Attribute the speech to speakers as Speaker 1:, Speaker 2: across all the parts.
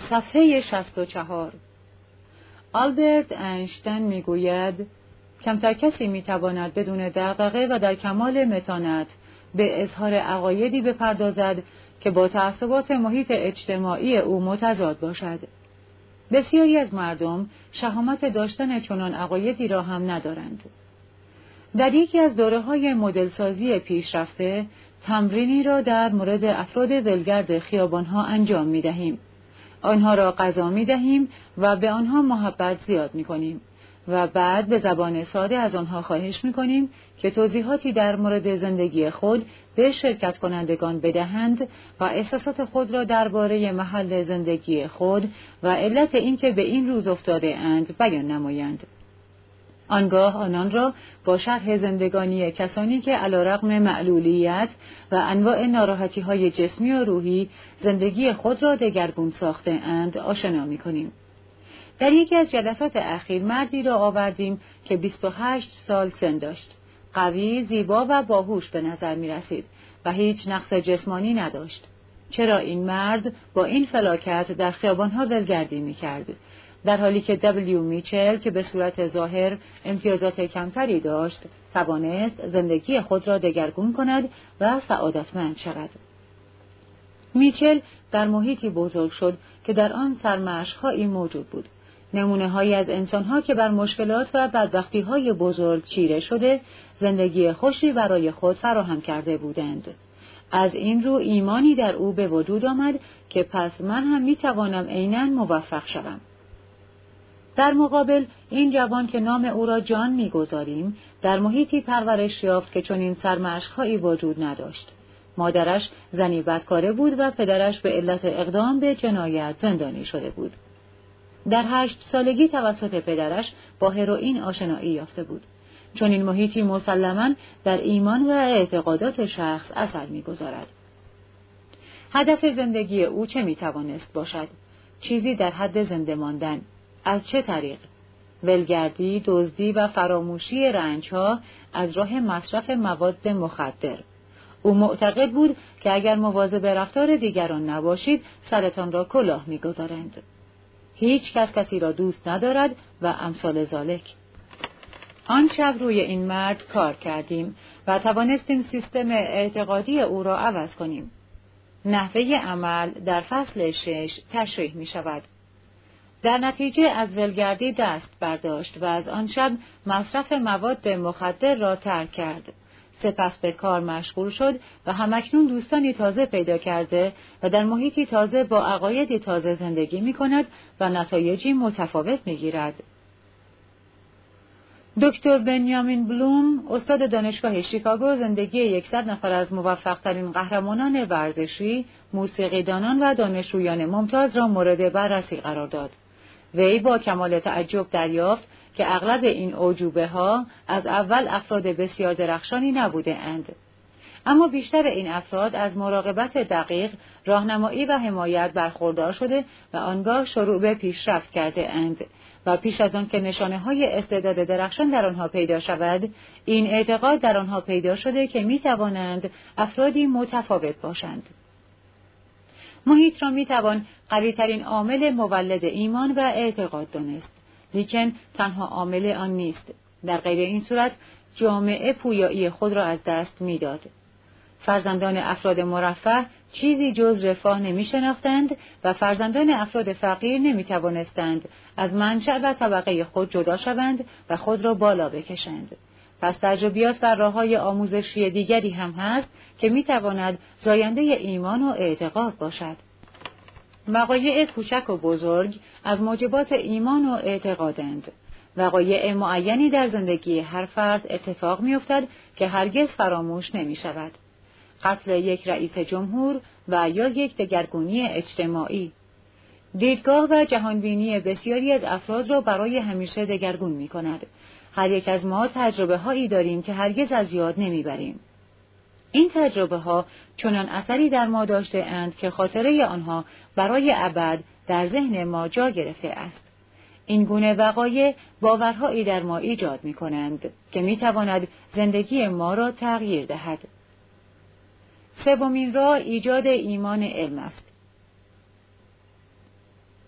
Speaker 1: صفحه 64. آلبرت اینشتین میگوید کمتر کسی میتواند بدون دغدغه و در کمال متانت به اظهار عقایدی بپردازد که با تعصبات محیط اجتماعی او متضاد باشد. بسیاری از مردم شهامت داشتن چنان عقایدی را هم ندارند. در یکی از دوره‌های مدلسازی پیشرفته تمرینی را در مورد افراد ولگرد خیابان‌ها انجام می‌دهیم. آنها را غذا می‌دهیم و به آنها محبت زیاد می‌کنیم و بعد به زبان ساده از آنها خواهش می‌کنیم که توضیحاتی در مورد زندگی خود به شرکت کنندگان بدهند و احساسات خود را درباره محل زندگی خود و علت اینکه به این روز افتاده اند بیان نمایند. آنگاه آنان را با شرح زندگانی کسانی که علیرغم معلولیت و انواع ناراحتی‌های جسمی و روحی زندگی خود را دگرگون ساخته اند آشنا می‌کنیم. در یکی از جلسات اخیر مردی را آوردیم که 28 سال سن داشت. قوی، زیبا و باهوش به نظر می رسید و هیچ نقص جسمانی نداشت. چرا این مرد با این فلاکت در خیابانها ولگردی می کرد؟ در حالی که دبلیو میچل که به صورت ظاهر امتیازات کمتری داشت، توانست زندگی خود را دگرگون کند و سعادتمند شود. میچل در محیطی بزرگ شد که در آن سرمشق‌هایی موجود بود. نمونه‌هایی از انسان‌ها که بر مشکلات و بدبختی‌های بزرگ چیره شده، زندگی خوشی برای خود فراهم کرده بودند. از این رو ایمانی در او به وجود آمد که پس من هم می‌توانم عیناً موفق شوم. در مقابل این جوان که نام او را جان می‌گذاریم، در محیطی پرورش یافت که چنین سرمشق‌هایی وجود نداشت. مادرش زنی بدکاره بود و پدرش به علت اقدام به جنایت زندانی شده بود. در 8 سالگی توسط پدرش با هروئین آشنایی یافته بود. چون این محیطی مسلماً در ایمان و اعتقادات شخص اثر می‌گذارد. هدف زندگی او چه می‌توانست باشد؟ چیزی در حد زنده ماندن. از چه طریق؟ ولگردی، دزدی و فراموشی رنج‌ها از راه مصرف مواد مخدر. او معتقد بود که اگر مواظب رفتار دیگران نباشید، سرتان را کلاه می‌گذارند. هیچ کس کسی را دوست ندارد و امثال ذالک. آن شب روی این مرد کار کردیم و توانستیم سیستم اعتقادی او را عوض کنیم. نحوه عمل در فصل 6 تشریح می شود. در نتیجه از ولگردی دست برداشت و از آن شب مصرف مواد مخدر را ترک کرد. سپس به کار مشغول شد و همکنون دوستانی تازه پیدا کرده و در محیطی تازه با عقایدی تازه زندگی می کند و نتایجی متفاوت می گیرد. دکتر بنیامین بلوم، استاد دانشگاه شیکاگو، زندگی 100 نفر از موفق‌ترین قهرمانان ورزشی، موسیقیدانان و دانشجویان ممتاز را مورد بررسی قرار داد. وی با کمال تعجب دریافت که اغلب این اعجوبه‌ها از اول افراد بسیار درخشانی نبوده اند. اما بیشتر این افراد از مراقبت دقیق، راهنمایی و حمایت برخوردار شده و آنگاه شروع به پیشرفت کرده اند و پیش از آن که نشانه‌های استعداد درخشان در آنها پیدا شود، این اعتقاد در آنها پیدا شده که می‌توانند افرادی متفاوت باشند. محیط را می‌توان قوی‌ترین عامل مولد ایمان و اعتقاد دانست، لیکن تنها عامل آن نیست. در غیر این صورت جامعه پویایی خود را از دست می‌داد. فرزندان افراد مرفه چیزی جز رفاه نمی‌شناختند و فرزندان افراد فقیر نمی‌توانستند از منشأ و طبقه خود جدا شوند و خود را بالا بکشند. پس تجربیات و راه‌های آموزشی دیگری هم هست که می‌تواند زاینده ایمان و اعتقاد باشد. وقایع کوچک و بزرگ از موجبات ایمان و اعتقادند. وقایع معینی در زندگی هر فرد اتفاق می‌افتد که هرگز فراموش نمی‌شود. قتل یک رئیس جمهور و یا یک دگرگونی اجتماعی. دیدگاه و جهانبینی بسیاری از افراد را برای همیشه دگرگون می‌کند. هر یک از ما تجربه‌هایی داریم که هرگز از یاد نمی‌بریم. این تجربه‌ها چنان اثری در ما داشته اند که خاطره آنها برای ابد در ذهن ما جا گرفته است. این گونه وقایع باورهایی در ما ایجاد می‌کنند که می‌تواند زندگی ما را تغییر دهد. سومین راه ایجاد ایمان علم است.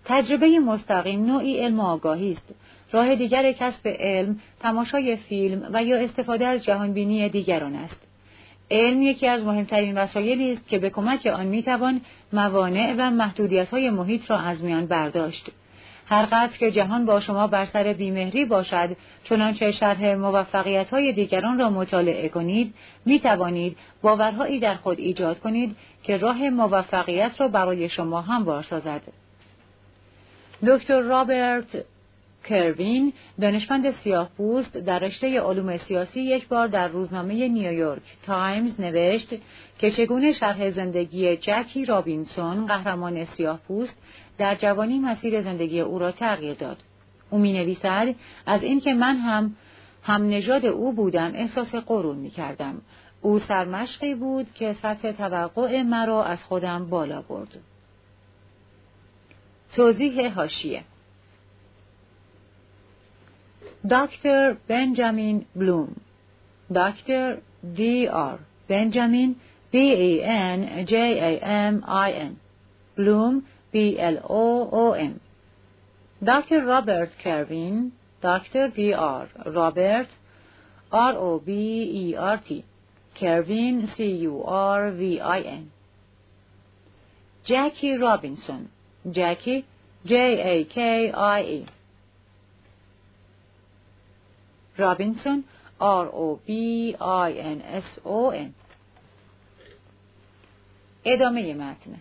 Speaker 1: تجربه مستقیم نوعی علم و آگاهی است. راه دیگر کسب علم تماشای فیلم و یا استفاده از جهانبینی دیگران است. علم یکی از مهمترین وسایلی است که به کمک آن میتوان موانع و محدودیت‌های محیط را از میان برداشت. هر قدر که جهان با شما بر سر بیمهری باشد، چنانچه شرح موفقیت‌های دیگران را مطالعه کنید، میتوانید باورهایی در خود ایجاد کنید که راه موفقیت را برای شما هموار سازد. دکتر رابرت کروین، دانشمند سیاه‌پوست در رشته علوم سیاسی، یک بار در روزنامه نیویورک تایمز نوشت که چگونه شرح زندگی جکی رابینسون، قهرمان سیاه‌پوست، در جوانی مسیر زندگی او را تغییر داد. او می‌نویسد از اینکه من هم نژاد او بودم احساس غرور می‌کردم. او سرمشقی بود که سطح توقع مرا از خودم بالا برد. توضیح حاشیه: دکتر بنجامین بلوم، دکتر D.R. بنجامین B-E-N-J-A-M-I-N، بلوم B-L-O-O-M. دکتر رابرت کروین، دکتر D.R. رابرت R-O-B-E-R-T، کروین C-U-R-V-I-N. جکی رابینسون، جکی J-A-K-I-E، رابینسون R-O-B-I-N-S-O-N. ادامه متن.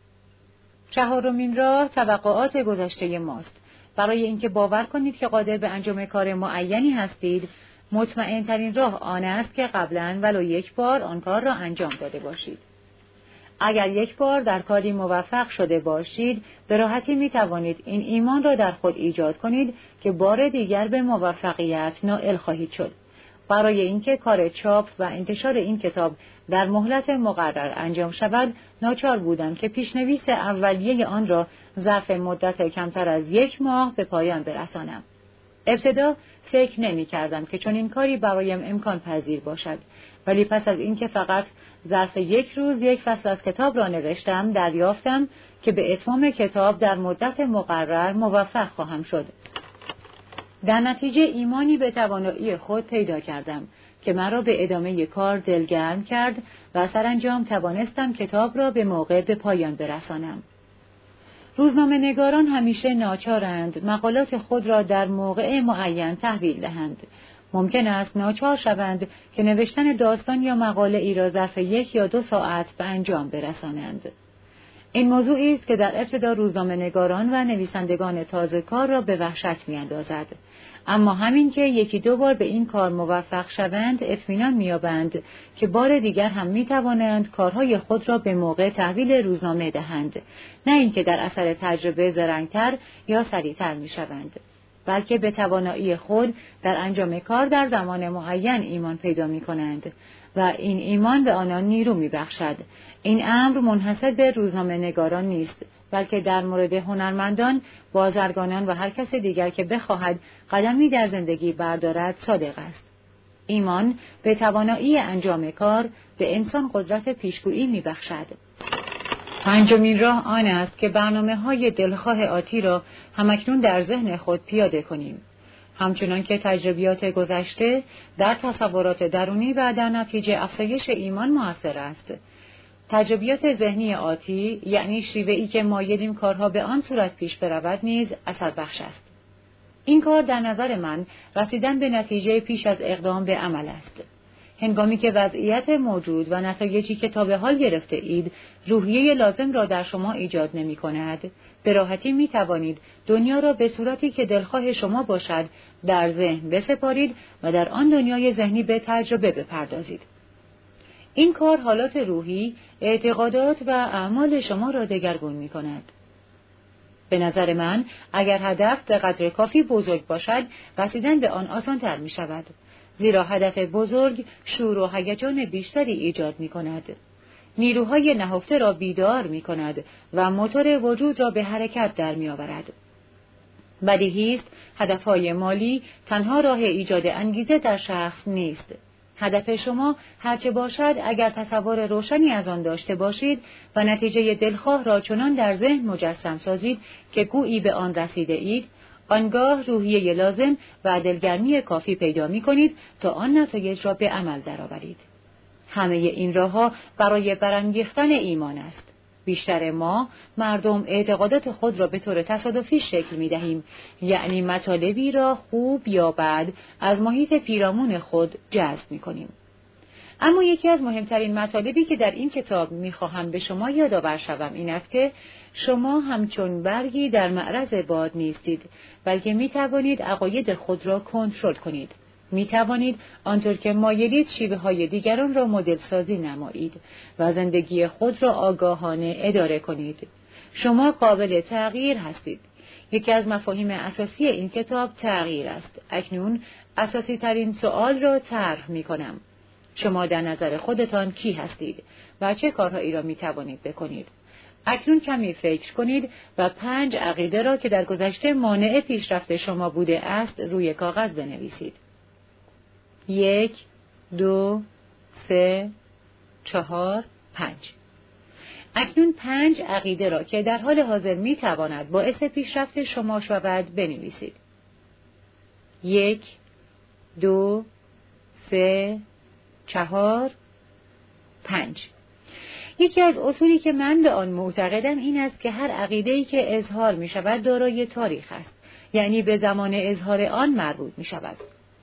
Speaker 1: چهارمین راه توقعات گذشته ماست. برای اینکه باور کنید که قادر به انجام کار معینی هستید، مطمئن ترین راه آن است که قبلاً ولو یک بار آن کار را انجام داده باشید. اگر یک بار در کاری موفق شده باشید، به راحتی می توانید این ایمان را در خود ایجاد کنید که بار دیگر به موفقیت نائل خواهید شد. برای اینکه کار چاپ و انتشار این کتاب در مهلت مقرر انجام شود، ناچار بودم که پیشنویس اولیه آن را ظرف مدت کمتر از 1 ماه به پایان برسانم. ابتدا فکر نمی کردم که چون این کاری برایم امکان پذیر باشد، ولی پس از اینکه فقط ظرف 1 روز 1 فصل از کتاب را نوشتم، دریافتم که به اتمام کتاب در مدت مقرر موفق خواهم شد. در نتیجه ایمانی به توانایی خود پیدا کردم که مرا به ادامه کار دلگرم کرد و سرانجام توانستم کتاب را به موقع به پایان برسانم. روزنامه نگاران همیشه ناچارند مقالات خود را در موقع معین تحویل دهند. ممکن است ناچار شوند که نوشتن داستان یا مقاله ای را ظرف 1 یا 2 ساعت به انجام برسانند. این موضوعی است که در ابتدا روزنامه نگاران و نویسندگان تازه کار را به وحشت می‌اندازد. اما همین که 1-2 بار به این کار موفق شوند، اطمینان می‌یابند که بار دیگر هم می‌توانند کارهای خود را به موقع تحویل روزنامه دهند، نه اینکه در اثر تجربه زرنگ‌تر یا سریع‌تر می‌شوند، بلکه به توانایی خود در انجام کار در زمان معین ایمان پیدا می‌کنند و این ایمان به آنان نیرو می‌بخشد. این امر منحصر به روزنامه نگاران نیست، بلکه در مورد هنرمندان، بازرگانان و هر کس دیگر که بخواهد قدمی در زندگی بردارد صادق است. ایمان به توانایی انجام کار به انسان قدرت پیشگویی می‌بخشد. پنجمین راه آن است که برنامه‌های دلخواه آتی را همکنون در ذهن خود پیاده کنیم. همچنان که تجربیات گذشته در تصورات درونی و در نتیجه افزایش ایمان مؤثر است، تجربیات ذهنی آتی، یعنی شیوه‌ای که مایلیم کارها به آن صورت پیش برود، نیز اثر بخش است. این کار در نظر من رسیدن به نتیجه پیش از اقدام به عمل است. هنگامی که وضعیت موجود و نتایجی که تا به حال گرفته اید روحیه لازم را در شما ایجاد نمی کند، به راحتی می توانید دنیا را به صورتی که دلخواه شما باشد در ذهن بسپارید و در آن دنیای ذهنی به تجربه بپردازید. این کار حالات روحی، اعتقادات و اعمال شما را دگرگون می کند. به نظر من اگر هدف به قدر کافی بزرگ باشد، رسیدن به آن آسان‌تر می شود. زیرا هدف بزرگ شور و هیجان بیشتری ایجاد می کند. نیروهای نهفته را بیدار می کند و موتور وجود را به حرکت در می آورد. بدیهی است هدفهای مالی تنها راه ایجاد انگیزه در شخص نیست. هدف شما هرچه باشد اگر تصور روشنی از آن داشته باشید و نتیجه دلخواه را چنان در ذهن مجسم سازید که گویی به آن رسیده اید، آنگاه روحیه لازم و دلگرمی کافی پیدا می کنید تا آن نتایج را به عمل درآورید. همه این راه‌ها برای برانگیختن ایمان است. بیشتر ما مردم اعتقادات خود را به طور تصادفی شکل می دهیم، یعنی مطالبی را خوب یا بد از محیط پیرامون خود جذب می کنیم. اما یکی از مهمترین مطالبی که در این کتاب می خواهم به شما یادآور شوم این است که شما همچون برگی در معرض باد نیستید، بلکه می توانید عقاید خود را کنترل کنید. می توانید آنطور که مایلید شیوه های دیگران را مدل سازی نمایید و زندگی خود را آگاهانه اداره کنید. شما قابل تغییر هستید. یکی از مفاهیم اساسی این کتاب تغییر است. اکنون اساسی ترین سوال را طرح می کنم. شما در نظر خودتان کی هستید و چه کارهایی را می توانید بکنید؟ اکنون کمی فکر کنید و 5 عقیده را که در گذشته مانع پیشرفت شما بوده است روی کاغذ بنویسید. 1 2 3 4 5. اکنون 5 عقیده را که در حال حاضر می تواند باعث پیشرفت شما شود بنویسید. 1 2 3 4 5. یکی از اصولی که من به آن معتقدم این است که هر عقیده‌ای که اظهار می شود دارای تاریخ است، یعنی به زمان اظهار آن مربوط می شود.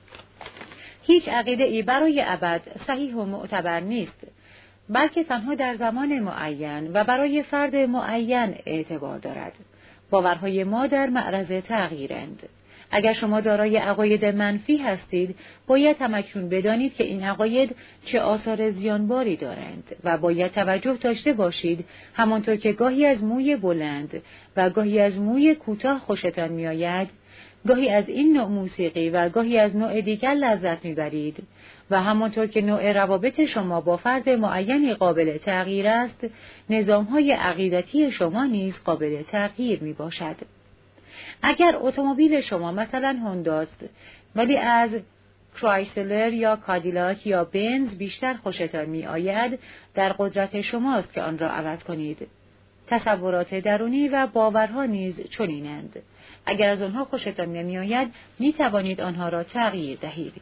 Speaker 1: هیچ عقیده‌ای برای ابد صحیح و معتبر نیست، بلکه تنها در زمان معین و برای فرد معین اعتبار دارد. باورهای ما در معرض تغییرند. اگر شما دارای عقاید منفی هستید، باید همکنون بدانید که این عقاید چه آثار زیانباری دارند و باید توجه داشته باشید، همانطور که گاهی از موی بلند و گاهی از موی کوتاه خوشتان میآید، گاهی از این نوع موسیقی و گاهی از نوع دیگر لذت میبرید و همانطور که نوع روابط شما با فرد معینی قابل تغییر است، نظام‌های عقیدتی شما نیز قابل تغییر میباشد. اگر اتومبیل شما مثلا هونداست ولی از کرایسلر یا کادیلاک یا بنز بیشتر خوشتان می آید، در قدرت شماست که آن را عوض کنید. تصورات درونی و باورها نیز چنینند. اگر از آنها خوشتان نمی آید، می توانید آنها را تغییر دهید.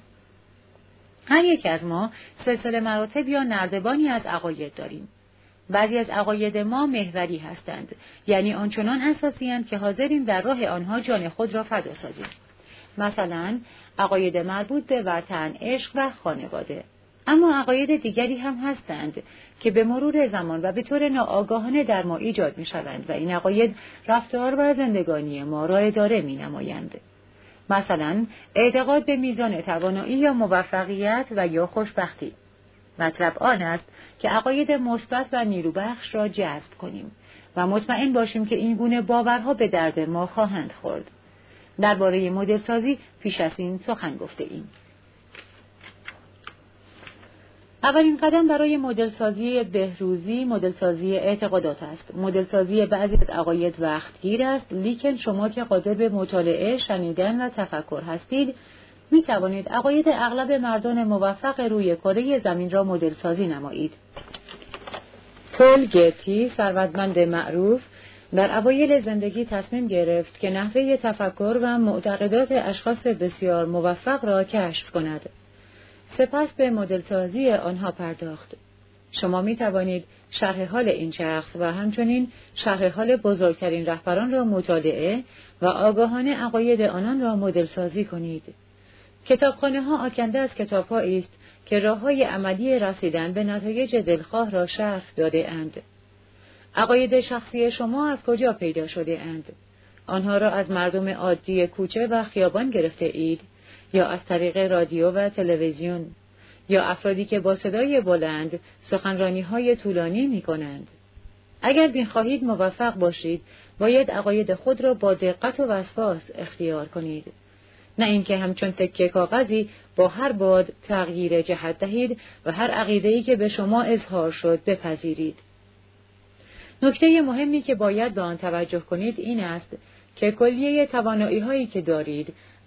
Speaker 1: هر یک از ما سلسله مراتب یا نردبانی از عقاید داریم. بعضی از عقاید ما محوری هستند، یعنی آنچنان اساسی‌اند که حاضریم در راه آنها جان خود را فدا سازیم. مثلا عقاید مربوط به وطن، عشق و خانواده. اما عقاید دیگری هم هستند که به مرور زمان و به طور ناآگاهانه در ما ایجاد می‌شوند و این عقاید رفتار و زندگانی ما را اداره می‌نمایند. مثلا اعتقاد به میزان توانایی یا موفقیت و یا خوشبختی. مطلب آن است که عقاید مثبت و نیروبخش را جذب کنیم و مطمئن باشیم که این گونه باورها به درد ما خواهند خورد. درباره مدل سازی پیش از این سخن گفته ایم. اولین قدم برای مدل سازی بهروزی مدل سازی اعتقادات است. مدل سازی بعضی از عقاید وقتگیر است، لیکن شما که قادر به مطالعه، شنیدن و تفکر هستید، می توانید عقاید اغلب مردان موفق روی کره زمین را مدل سازی نمایید. پل گتی، ثروتمند معروف، در اوایل زندگی تصمیم گرفت که نحوه تفکر و معتقدات اشخاص بسیار موفق را کشف کند. سپس به مدل سازی آنها پرداخت. شما می توانید شرح حال این شخص و همچنین شرح حال بزرگترین رهبران را مطالعه و آگاهانه عقاید آنان را مدل سازی کنید. کتابخانه ها آکنده از کتاب‌هایی است که راه‌های عملی رسیدن به نتایج دلخواه را شرح داده اند. عقاید شخصی شما از کجا پیدا شده اند؟ آنها را از مردم عادی کوچه و خیابان گرفته اید یا از طریق رادیو و تلویزیون یا افرادی که با صدای بلند سخنرانی‌های طولانی می‌کنند؟ اگر می‌خواهید موفق باشید، باید عقاید خود را با دقت و وسواس اختیار کنید. نه اینکه همچون تکه کاغذی با هر باد تغییر جهت دهید و هر عقیده‌ای که به شما اظهار شد بپذیرید. نکته مهمی که باید به آن توجه کنید این است که کلیه توانایی‌هایی که دارید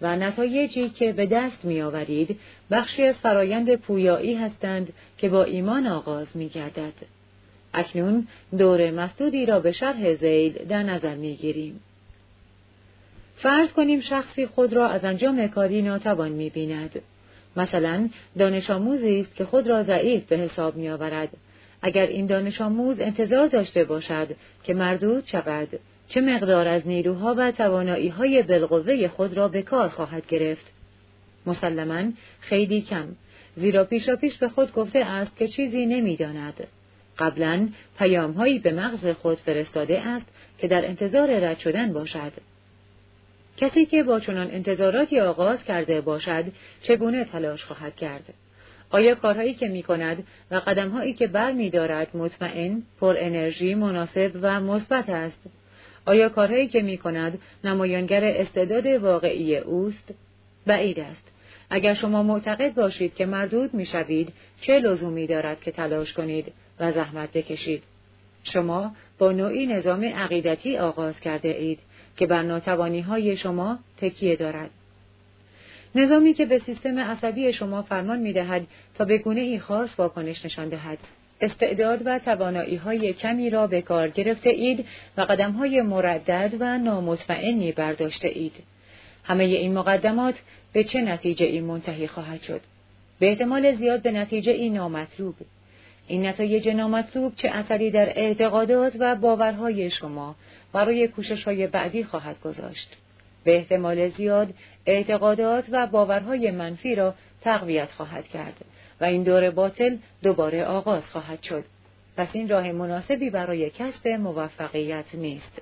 Speaker 1: و نتایجی که به دست می‌آورید بخشی از فرایند پویایی هستند که با ایمان آغاز می‌گردد. اکنون دور مسدودی را به شرح ذیل در نظر می‌گیریم. فرض کنیم شخصی خود را از انجام کاری ناتوان می‌بیند. مثلا دانش آموزی است که خود را ضعیف به حساب می‌آورد. اگر این دانش آموز انتظار داشته باشد که مردود شود، چه مقدار از نیروها و توانایی‌های بالقوه خود را به کار خواهد گرفت؟ مسلماً خیلی کم، زیرا پیشاپیش به خود گفته است که چیزی نمی‌داند. قبلاً پیام‌هایی به مغز خود فرستاده است که در انتظار رد شدن باشد. کسی که با چنان انتظاراتی آغاز کرده باشد، چگونه تلاش خواهد کرد؟ آیا کارهایی که می‌کند و قدم‌هایی که برمی‌دارد مطمئن، پر انرژی، مناسب و مثبت است؟ آیا کارهایی که می‌کند نمایانگر استعداد واقعی اوست؟ بعید است. اگر شما معتقد باشید که مردود می‌شوید، چه لزومی دارد که تلاش کنید و زحمت بکشید؟ شما با نوعی نظام عقیدتی آغاز کرده اید که بر ناتوانی‌های شما تکیه دارد. نظامی که به سیستم عصبی شما فرمان می‌دهد تا به گونه‌ای خاص واکنش نشان دهد. استعداد و توانایی‌های کمی را به کار گرفته اید و قدم‌های مردد و نامطمئنی برداشته اید. همه این مقدمات به چه نتیجه‌ای منتهی خواهد شد؟ به احتمال زیاد به نتیجه‌ای نامطلوب. این نتایج نامطلوب چه اثری در اعتقادات و باورهای شما برای کوشش‌های بعدی خواهد گذاشت؟ به احتمال زیاد اعتقادات و باورهای منفی را تقویت خواهد کرد و این دور باطل دوباره آغاز خواهد شد. پس این راه مناسبی برای کسب موفقیت نیست.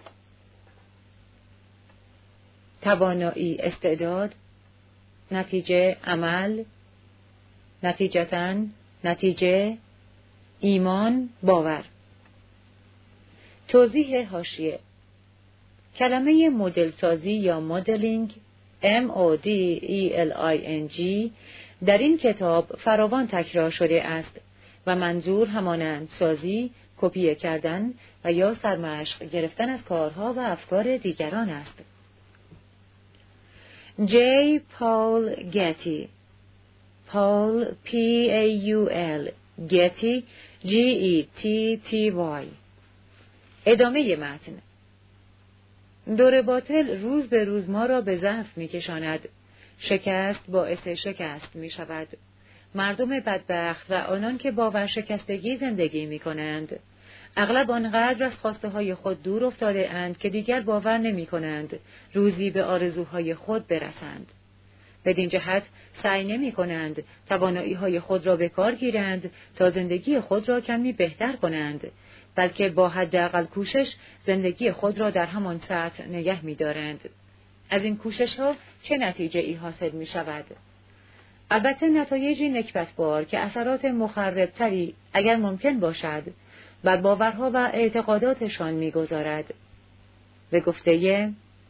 Speaker 1: توانایی، استعداد، نتیجه، عمل، نتیجتاً، نتیجه، ایمان، باور. توضیح حاشیه: کلمه مدل سازی یا مدلینگ MODELING در این کتاب فراوان تکرار شده است و منظور همانند سازی، کپی کردن و یا سرمشق گرفتن از کارها و افکار دیگران است. J. Paul Getty Paul P-A-U-L Getty G-E-T-T-Y. ادامه متن. دور باطل روز به روز ما را به ضعف می‌کشاند. شکست باعث شکست می‌شود. مردم بدبخت و آنان که با ورشکستگی زندگی می‌کنند اغلب آنقدر از خواسته‌های خود دور افتاده اند که دیگر باور نمی‌کنند روزی به آرزوهای خود برسند. بدین جهت سعی نمی‌کنند توانایی‌های خود را به کار گیرند تا زندگی خود را کمی بهتر کنند، بلکه با حداقل کوشش زندگی خود را در همان سطح نگه می‌دارند. از این کوشش‌ها چه نتیجه‌ای حاصل می‌شود؟ البته نتایجی نکبتبار که اثرات مخرب‌تری اگر ممکن باشد بر باورها و اعتقاداتشان می‌گذارد. به گفته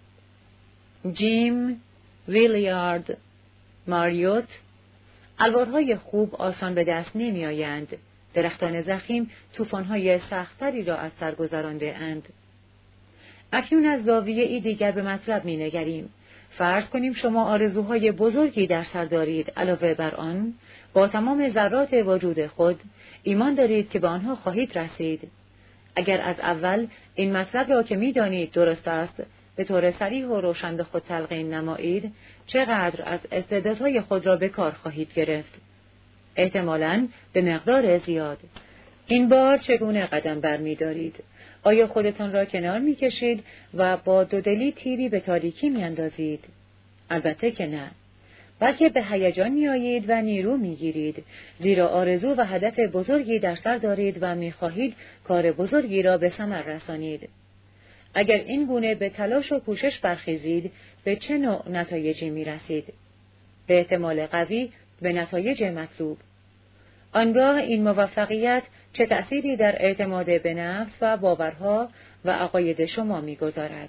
Speaker 1: جیم ویلیارد ماریوت، الوارهای خوب آسان به دست نمی‌آیند. درختان ضخیم طوفان‌های سخت‌تری را از سر گذرانده اند. اکنون از زاویه‌ای دیگر به مطلب می‌نگریم. فرض کنیم شما آرزوهای بزرگی در سر دارید، علاوه بر آن با تمام ذرات وجود خود ایمان دارید که به آنها خواهید رسید. اگر از اول این مطلب را که می‌دانید درست است به طور صریح و روشن به خود تلقین نمایید، چقدر از استعدادهای خود را به کار خواهید گرفت؟ احتمالاً به مقدار زیاد. این بار چگونه قدم برمی‌دارید؟ آیا خودتان را کنار می‌کشید و با دودلی تیری به تاریکی می‌اندازید؟ البته که نه. بلکه به هیجان می‌آیید و نیرو می‌گیرید، زیرا آرزو و هدف بزرگی در سر دارید و می‌خواهید کار بزرگی را به ثمر رسانید. اگر این گونه به تلاش و کوشش برخیزید، به چه نوع نتایجی می‌رسید؟ به احتمال قوی به نتایج مطلوب. آنگاه این موفقیت چه تأثیری در اعتماد به نفس و باورها و عقاید شما می‌گذارد؟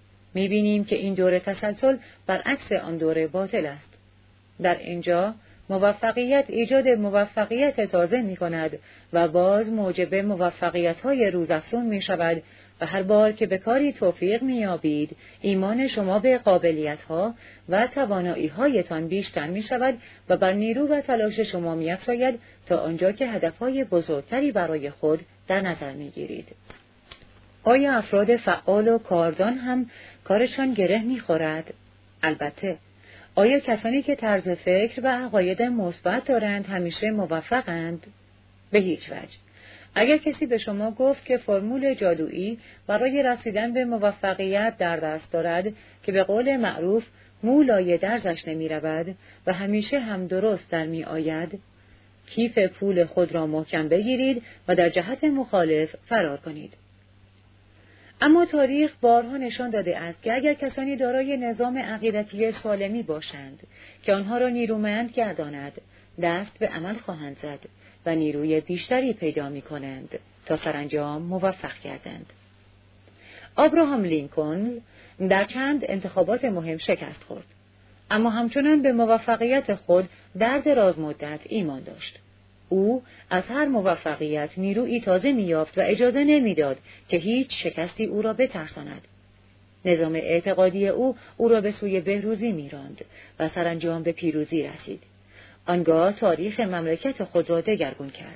Speaker 1: می‌بینیم که این دور تسلسل برعکس آن دور باطل است. در اینجا موفقیت ایجاد موفقیت تازه می کند و باز موجب موفقیت‌های روزافزون می شود و هر بار که به کاری توفیق می یابید، ایمان شما به قابلیت‌ها و توانایی‌هایتان بیشتر می شود و بر نیرو و تلاش شما می افزاید تا آنجا که هدف‌های بزرگتری برای خود در نظر می گیرید. آیا افراد فعال و کاردان هم کارشان گره می خورد؟ البته. آیا کسانی که طرز فکر و عقاید مثبت دارند همیشه موفقند؟ به هیچ وجه. اگر کسی به شما گفت که فرمول جادویی برای رسیدن به موفقیت در دست دارد که به قول معروف مولای درزش نمی رود و همیشه هم درست در می آید، کیف پول خود را محکم بگیرید و در جهت مخالف فرار کنید. اما تاریخ بارها نشان داده است که اگر کسانی دارای نظام عقیدتی سالمی باشند که آنها را نیرومند گرداند، دست به عمل خواهند زد و نیروی بیشتری پیدا می کنند تا سرانجام موفق گردند. ابراهام لینکلن در چند انتخابات مهم شکست خورد، اما همچنان به موفقیت خود در دراز مدت ایمان داشت. او از هر موفقیت نیرویی تازه می‌یافت و اجازه نمی‌داد که هیچ شکستی او را بترساند. نظام اعتقادی او را به سوی بهروزی می‌راند و سرانجام به پیروزی رسید. آنگاه تاریخ مملکت خود را دگرگون کرد.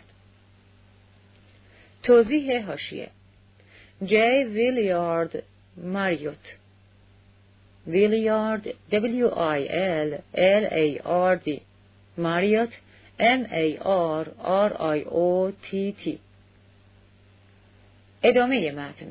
Speaker 1: توضیح حاشیه: جی ویلیارد ماریوت، ویلیارد WILLARD، ماریوت MARRIOTT. ادامه متن.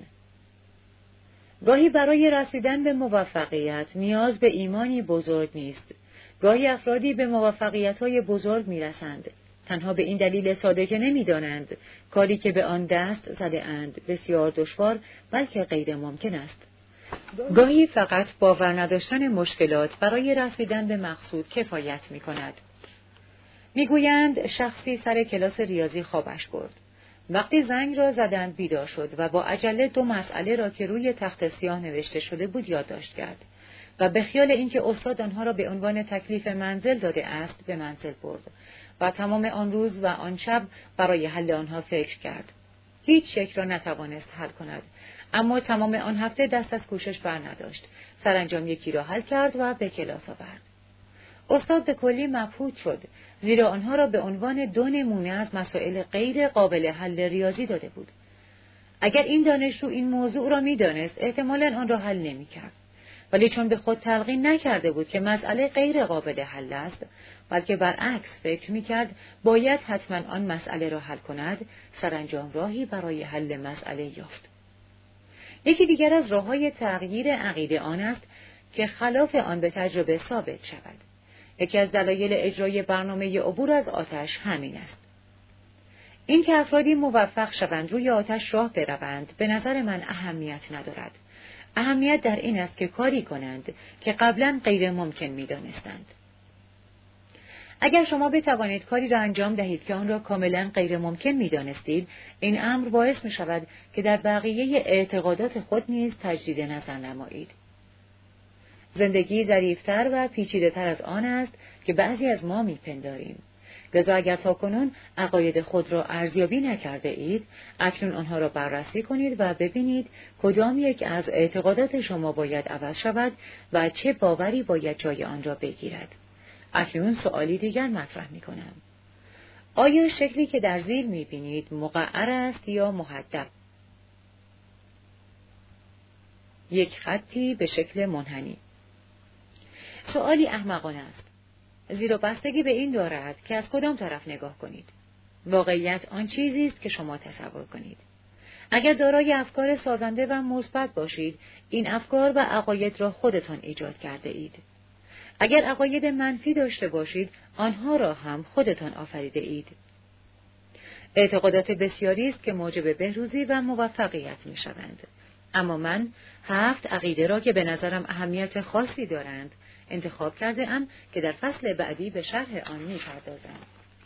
Speaker 1: گاهی برای رسیدن به موفقیت نیاز به ایمانی بزرگ نیست. گاهی افرادی به موفقیت‌های بزرگ می‌رسند تنها به این دلیل ساده که نمی‌دانند کاری که به آن دست زده اند بسیار دشوار بلکه غیر ممکن است. گاهی فقط باور نداشتن مشکلات برای رسیدن به مقصود کفایت می‌کند. میگویند شخصی سر کلاس ریاضی خوابش برد. وقتی زنگ را زدند بیدار شد و با عجله 2 مسئله را که روی تخت سیاه نوشته شده بود یادداشت کرد و به خیال اینکه استاد آنها را به عنوان تکلیف منزل داده است به منزل برد و تمام آن روز و آن شب برای حل آنها فکر کرد. هیچ یک را نتوانست حل کند، اما تمام آن هفته دست از کوشش بر نداشت. سرانجام یکی را حل کرد و به کلاس آورد. استاد به کلی مبهوت شد، زیرا آنها را به عنوان 2 نمونه از مسائل غیر قابل حل ریاضی داده بود. اگر این دانشجو این موضوع را می‌دانست، احتمالاً آن را حل نمی‌کرد. ولی چون به خود تلقین نکرده بود که مسئله غیر قابل حل است، بلکه برعکس فکر می‌کرد باید حتماً آن مسئله را حل کند، سرانجام راهی برای حل مسئله یافت. یکی دیگر از راه‌های تغییر عقیده آن است که خلاف آن به تجربه ثابت شود. یکی از دلایل اجرای برنامه عبور از آتش همین است. این که افرادی موفق شوند روی آتش راه بروند به نظر من اهمیت ندارد. اهمیت در این است که کاری کنند که قبلا غیر ممکن می‌دانستند. اگر شما بتوانید کاری را انجام دهید که آن را کاملا غیر ممکن می‌دانستید، این امر باعث می‌شود که در بقیه اعتقادات خود نیز تجدید نظر نمایید. زندگی ظریف‌تر و پیچیده‌تر از آن است که بعضی از ما می‌پنداریم. لذا اگر تاکنون عقاید خود را ارزیابی نکرده اید، اکنون آنها را بررسی کنید و ببینید کدام یک از اعتقادات شما باید عوض شود و چه باوری باید جای آن را بگیرد. اکنون سؤالی دیگر مطرح می‌کنم. آیا شکلی که در زیر می‌بینید مقعر است یا محدب؟ یک خطی به شکل منحنی. سؤالی احمقانه است، زیرا بستگی به این دارد که از کدام طرف نگاه کنید. واقعیت آن چیزی است که شما تصور کنید. اگر دارای افکار سازنده و مثبت باشید، این افکار و عقاید را خودتان ایجاد کرده اید. اگر عقاید منفی داشته باشید، آنها را هم خودتان آفریده اید. اعتقادات بسیاری است که موجب بهروزی و موفقیت می شوند. اما من 7 عقیده را که به نظرم اهمیت خاصی دارند انتخاب کرده ام که در فصل بعدی به شرح آن می پردازم.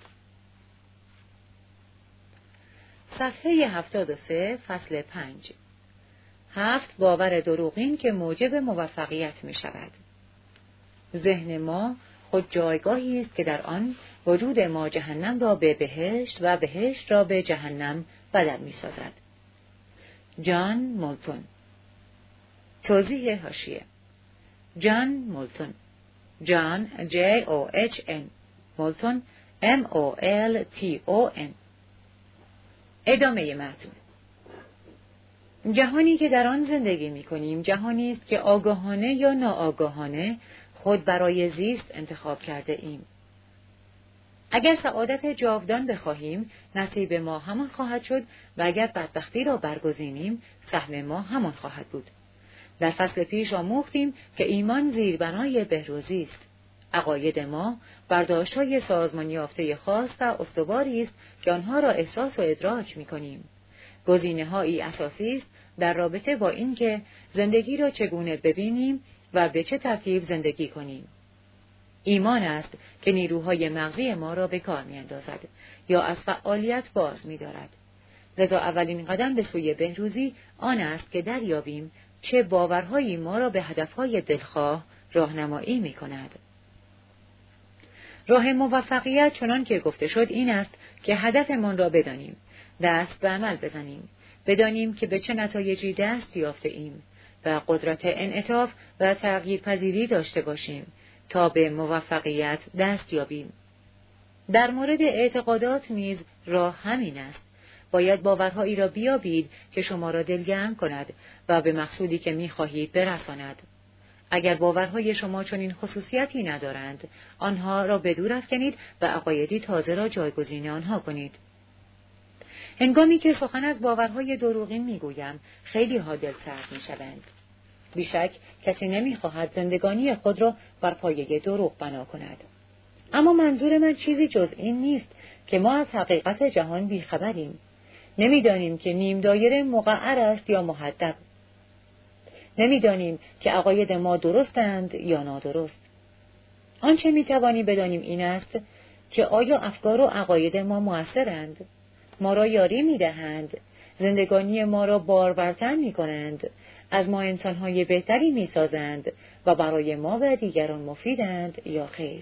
Speaker 1: صفحه 73 فصل 5. 7 باور دروغین که موجب موفقیت می شود. ذهن ما خود جایگاهی است که در آن وجود ما جهنم را به بهشت و بهشت را به جهنم بدل می‌سازد. جان مولتون. توضیح حاشیه: جان مولتون، جان J-O-H-N، مولتون M-O-L-T-O-N. ادامه متن. جهانی که در آن زندگی می‌کنیم جهانی است که آگاهانه یا ناآگاهانه خود برای زیست انتخاب کرده ایم. اگر سعادت جاودان بخواهیم، نصیب ما همان خواهد شد و اگر بدبختی را برگزینیم، سهم ما همان خواهد بود. در فصل پیش آموختیم که ایمان زیربنای بهروزی است. عقاید ما برداشت‌های سازمان یافته خاص و استواری است که آنها را احساس و ادراک می‌کنیم. گزینه‌هایی اساسی است در رابطه با اینکه زندگی را چگونه ببینیم و به چه ترتیب زندگی کنیم. ایمان است که نیروهای مغزی ما را به کار می‌اندازد یا از فعالیت باز می‌دارد. لذا اولین قدم به سوی بهروزی آن است که دریابیم چه باورهایی ما را به هدفهای دلخواه راهنمایی می‌کند. راه موفقیت چنان که گفته شد این است که هدفمان را بدانیم، دست به عمل بزنیم، بدانیم که به چه نتایجی دست یافته ایم و قدرت انعطاف و تغییر پذیری داشته باشیم تا به موفقیت دست یابیم. در مورد اعتقادات نیز راه همین است. باید باورهایی را بیابید که شما را دلگرم کند و به مقصودی که می‌خواهید برساند. اگر باورهای شما چنین خصوصیتی ندارند، آنها را به دور افکنید و عقایدی تازه را جایگزین آنها کنید. هنگامی که سخن از باورهای دروغین میگویم، خیلی ها دلسرد میشوند. بیشک کسی نمیخواهد زندگانی خود را بر پایه دروغ بنا کند. اما منظور من چیزی جز این نیست که ما از حقیقت جهان بیخبریم. نمیدانیم که نیم دایره مقعر است یا محدب. نمیدانیم که عقاید ما درستند یا نادرست. آنچه میتوانیم بدانیم این است که آیا افکار و عقاید ما مؤثرند؟ ما را یاری میدهند، زندگانی ما را بارورتر میکنند، از ما انسانهای بهتری میسازند و برای ما و دیگران مفیدند یا خیر.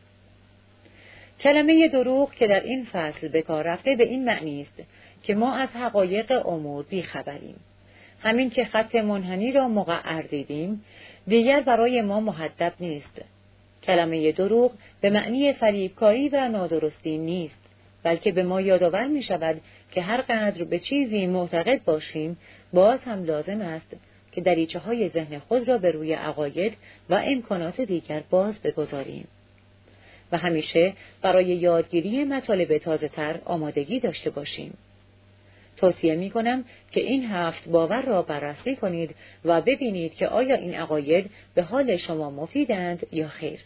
Speaker 1: کلمه دروغ که در این فصل به کار رفته به این معنی است که ما از حقایق امور بیخبریم. همین که خط منحنی را مقعر دیدیم، دیگر برای ما محدب نیست. کلمه دروغ به معنی فریبکاری و نادرستی نیست، بلکه به ما یادآور می شود که هر قدر به چیزی معتقد باشیم، باز هم لازم است که دریچه های ذهن خود را به روی عقاید و امکانات دیگر باز بگذاریم. و همیشه برای یادگیری مطالب تازه تر آمادگی داشته باشیم. توصیه می کنم که این 7 باور را بررسی کنید و ببینید که آیا این عقاید به حال شما مفیدند یا خیر.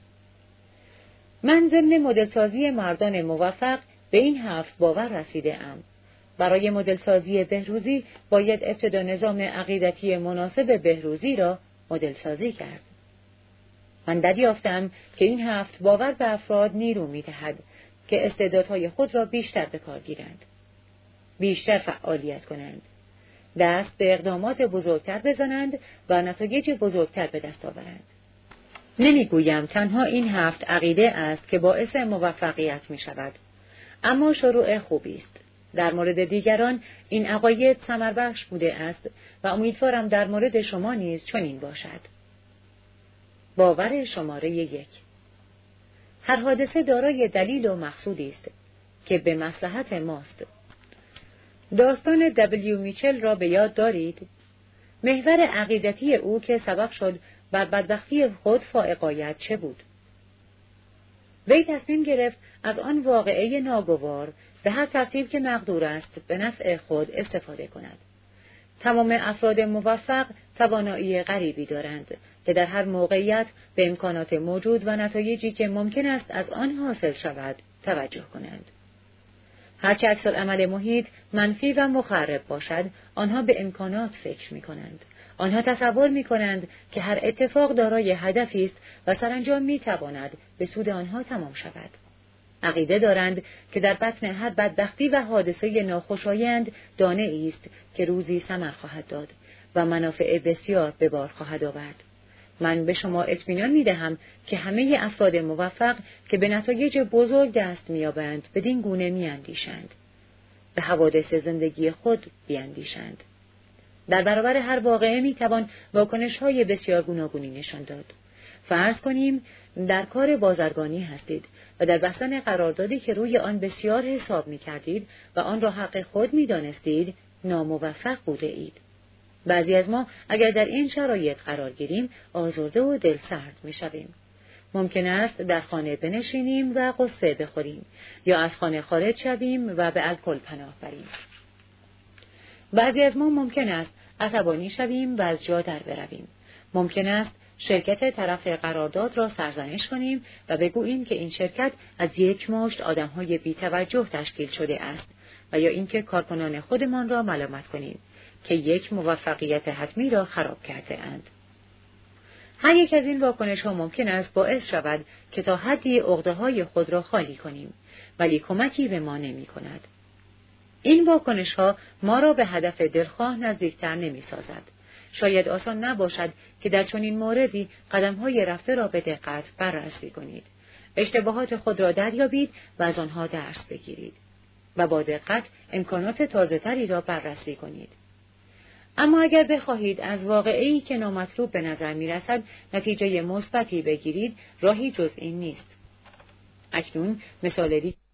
Speaker 1: من ضمن مدلسازی مردان موفق به این 7 باور رسیده ام. برای مدلسازی بهروزی باید ابتدا نظام عقیدتی مناسب بهروزی را مدلسازی کرد. من دریافتم که این 7 باور به افراد نیرو می دهد که استعدادهای خود را بیشتر به کار گیرند، بیشتر فعالیت کنند، دست به اقدامات بزرگتر بزنند و نتایج بزرگتر به دست آورند. نمیگویم تنها این 7 عقیده است که باعث موفقیت می شود، اما شروع خوبی است. در مورد دیگران این عقاید ثمربخش بوده است و امیدوارم در مورد شما نیز چنین باشد. باور شماره 1: هر حادثه دارای دلیل و مقصودی است که به مصلحت ماست. داستان دبلیو میچل را به یاد دارید؟ محور عقیدتی او که سبب شد بر بدبختی خود فائقایت چه بود؟ وی تصمیم گرفت از آن واقعه ناگوار به هر ترتیب که مقدور است به نفع خود استفاده کند. تمام افراد موفق توانایی غریبی دارند که در هر موقعیت به امکانات موجود و نتایجی که ممکن است از آن حاصل شود توجه کنند. هرچه عکس‌العمل محیط منفی و مخرب باشد، آنها به امکانات فکر می کنند. آنها تصور می کنند که هر اتفاق دارای هدفی است و سرانجام می تواند به سود آنها تمام شود. عقیده دارند که در بطن هر بدبختی و حادثه ناخوشایند دانه است که روزی ثمر خواهد داد و منافع بسیار به بار خواهد آورد. من به شما اطمینان می‌دهم که همه افراد موفق که به نتایج بزرگ دست می‌یابند بدین گونه می‌اندیشند. به حوادث زندگی خود بیاندیشند. در برابر هر واقعه می‌توان واکنش‌های بسیار گوناگونی نشان داد. فرض کنیم در کار بازرگانی هستید و در بستن قراردادی که روی آن بسیار حساب می‌کردید و آن را حق خود می‌دانستید ناموفق بوده اید. بعضی از ما اگر در این شرایط قرار گیریم آزرده و دلسرد می‌شویم. ممکن است در خانه بنشینیم و قصه بخوریم یا از خانه خارج شویم و به الکل پناه بریم. بعضی از ما ممکن است عصبانی شویم و از جا در برویم. ممکن است شرکت طرف قرارداد را سرزنش کنیم و بگوییم که این شرکت از یک مشت آدم‌های بی‌توجه تشکیل شده است و یا اینکه کارکنان خودمان را ملامت کنیم که یک موفقیت حتمی را خراب کرده اند. هر یک از این واکنش‌ها ممکن است باعث شود که تا حدی عقده‌های خود را خالی کنیم، ولی کمکی به ما نمی‌کند. این واکنش‌ها ما را به هدف دلخواه نزدیکتر نمی‌سازد. شاید آسان نباشد که در چنین موردی قدم‌های رفته را به دقت بررسی کنید. اشتباهات خود را دریابید و از آنها درس بگیرید و با دقت امکانات تازه‌تری را بررسی کنید. اما اگر بخواهید از واقعه‌ای که نامطلوب به نظر می‌رسد نتیجه مثبتی بگیرید، راهی جز این نیست. اکنون مثال